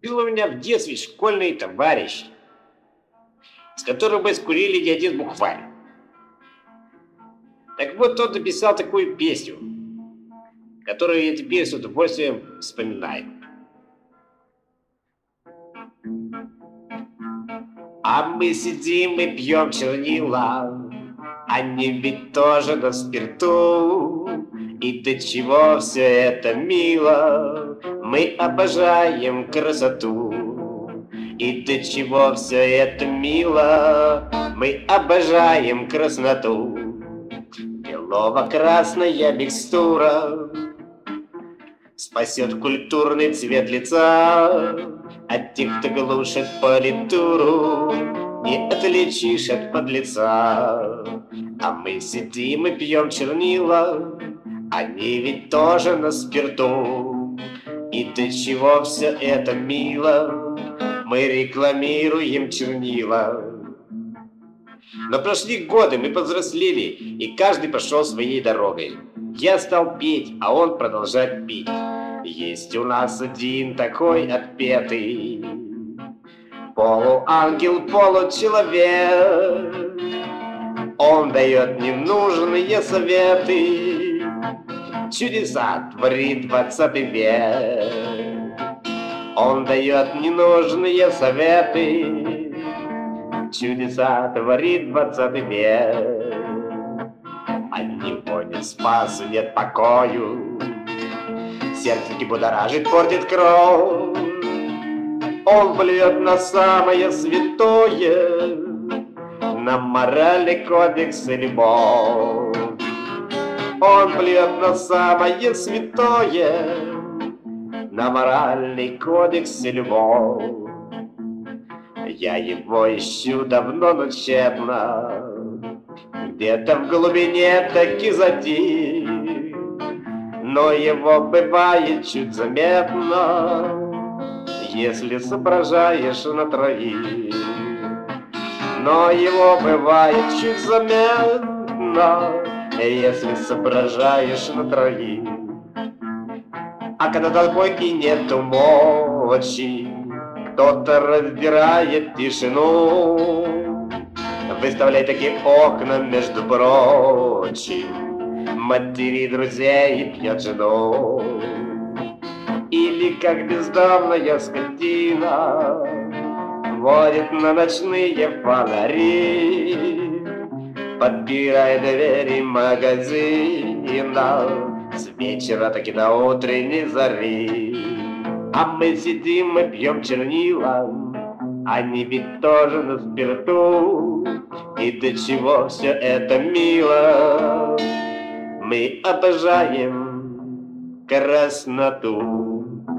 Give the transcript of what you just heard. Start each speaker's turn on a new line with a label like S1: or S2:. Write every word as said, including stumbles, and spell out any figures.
S1: Был у меня в детстве школьный товарищ, с которым мы скурили не один букварь. Так вот, он написал такую песню, которую я теперь с удовольствием вспоминаю. А мы сидим и пьем чернила, они ведь тоже на спирту. И до чего все это мило, мы обожаем красоту. И до чего все это мило, мы обожаем красноту. Лилово-красная микстура спасет культурный цвет лица от тех, кто глушит политуру, не отличишь от подлеца. А мы сидим и пьем чернила, они ведь тоже на спирту. И до чего все это мило, мы рекламируем чернила. Но прошли годы, мы повзрослели, и каждый пошел своей дорогой. Я стал петь, а он продолжать пить. Есть у нас один такой отпетый полуангел, получеловек. Он дает ненужные советы, чудеса творит двадцатый век. Он дает ненужные советы, чудеса творит двадцатый век. От него нет спасу, нет покою, сердце будоражит, портит кровь. Он плюет на самое святое, на моральный кодекс и любовь. Он плюет на самое святое, на моральный кодекс и любовь. Я его ищу давно, но тщетно, где-то в глубине таки затих. Но его бывает чуть заметно, если соображаешь на троих. Но его бывает чуть заметно, если соображаешь на троих. А когда толпой и нету мочи, кто-то раздирает тишину, выставляй такие окна, между прочим, матери друзей пьет жену. Или как бездомная скотина водит на ночные фонари, подпирая двери магазина с вечера таки до утренней зари. А мы сидим и пьем чернила, они ведь тоже на спирту. И до чего все это мило, мы обожаем красноту.